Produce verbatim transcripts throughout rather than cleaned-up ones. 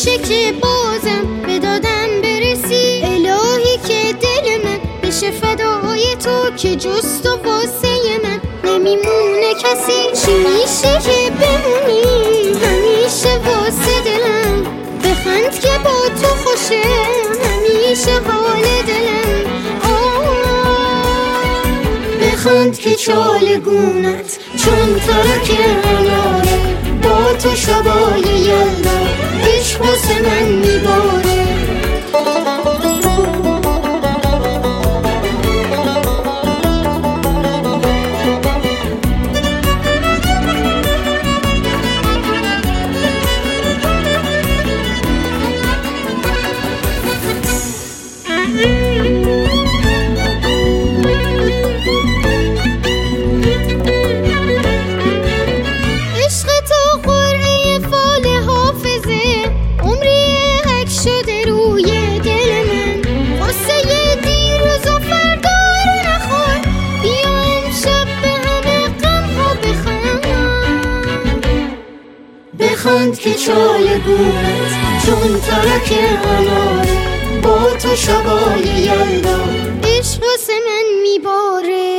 میشه که بازم به دادم برسی؟ الهی که دل من بشه فدای تو، که جز تو واسه من نمیمونه کسی. چی میشه که بمونی همیشه واسه دلم؟ بخند که با تو خوشه همیشه حال دلم. بخند که چالگونت چون ترک اناره، با تو شبای یلدا عشق واسه من میباره. بخند که چالگونت چون ترک اناره، با تو شبای یلدا عشق واسه من میباره.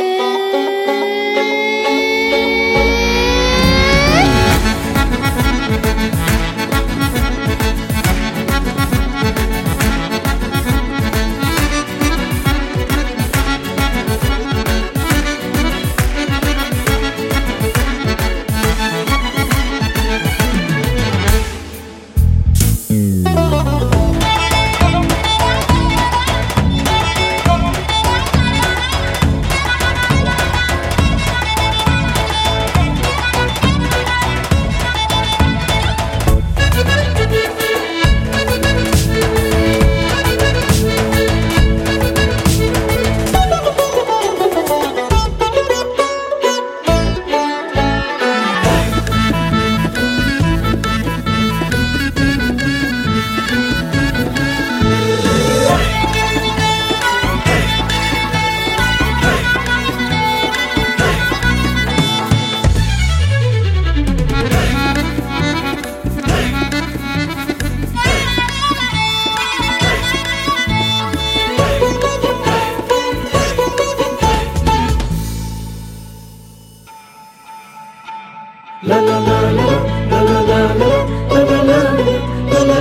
La la la la la la la la la la la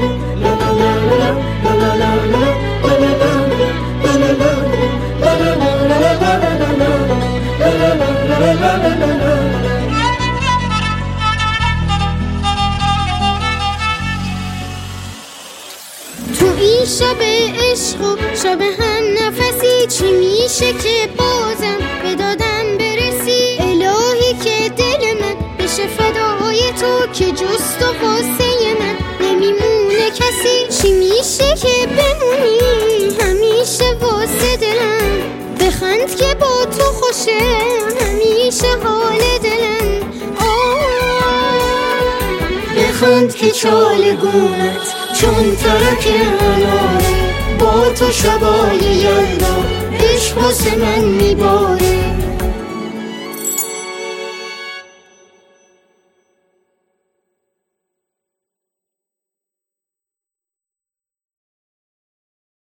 تو این شب عشق و شب هم نفسی، چی میشه که بازم به دادم برسی؟ الهی که دل من بشه فدای تو، که جز تو واسه من نمیمونه کسی. چی میشه که بمونی همیشه واسه دلم؟ بخند که با تو خوشه همیشه حال دلم. بخند که چالگونت چون ترک اناره، با تو شبای یلدا عشق واسه من میباره.